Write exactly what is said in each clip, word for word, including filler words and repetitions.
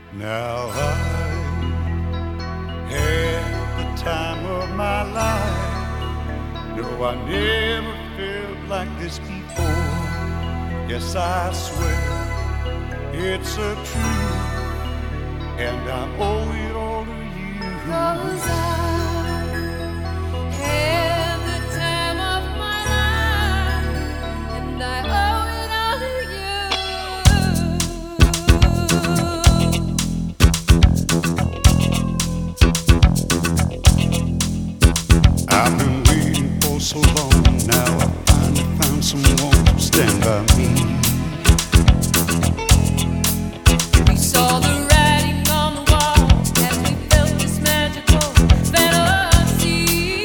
Now I had the time of my life. No, I never felt like this before. Yes, I swear it's a truth, and I owe it all to you. 'Cause I had the time of my life, and I owe it all to you. I've been waiting for so long. Now I finally found someone to stand by me. We saw the writing on the wall as we felt this magical fantasy.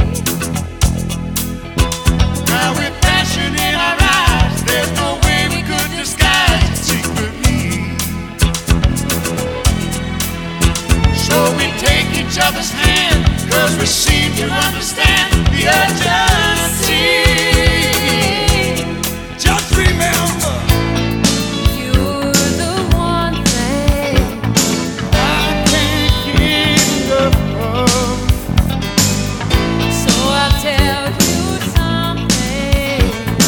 Now with passion in our eyes, there's no way we could disguise it secretly. So we take each other's hand, 'cause we seem to understand the urgency. Just remember, You're the one thing I can't get enough of. So I'll tell you something.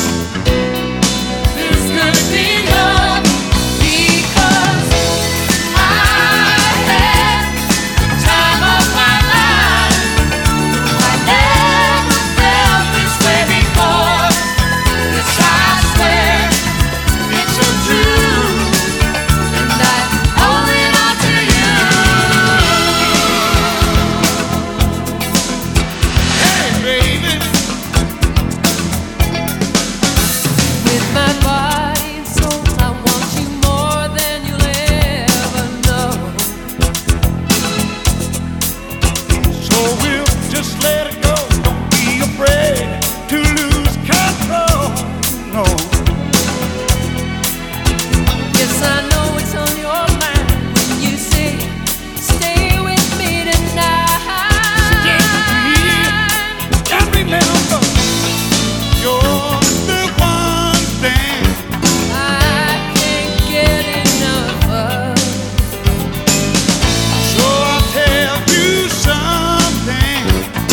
This could be love, Because I had the time of my life. I never felt this way before. Yes, I swear it's a truth. and I owe it all to you. Hey, baby. With my body and soul, I want you more than you'll ever know. So we'll just let it go. Don't be afraid to lose control. No, Yes, I know it's on your mind when you say, stay with me tonight. just remember, you're the one thing I can't get enough of. So I'll tell you something.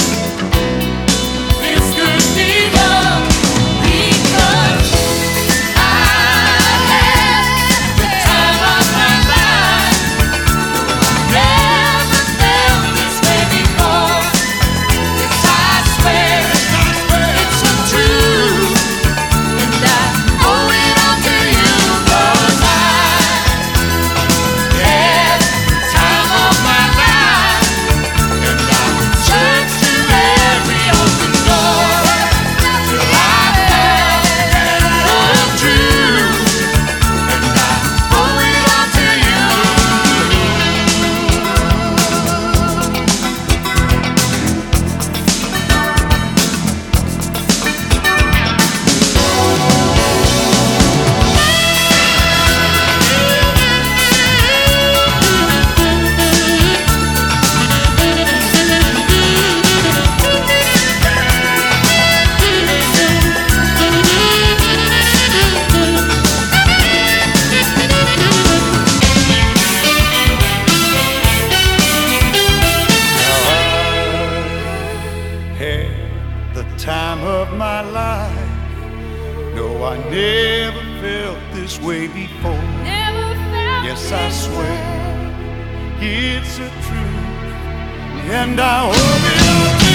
This could be love, Because I had the time of my life. Never felt this way before. Yes, I swear I swear. it's a truth, and I owe it all to you. 'Cause I had the time of my life, And I searched to every open door till I found the truth, and I owe it all to you. had the time of my life. No, I never felt this way before. Never felt Yes, I this swear. way. It's a truth, and I owe it all to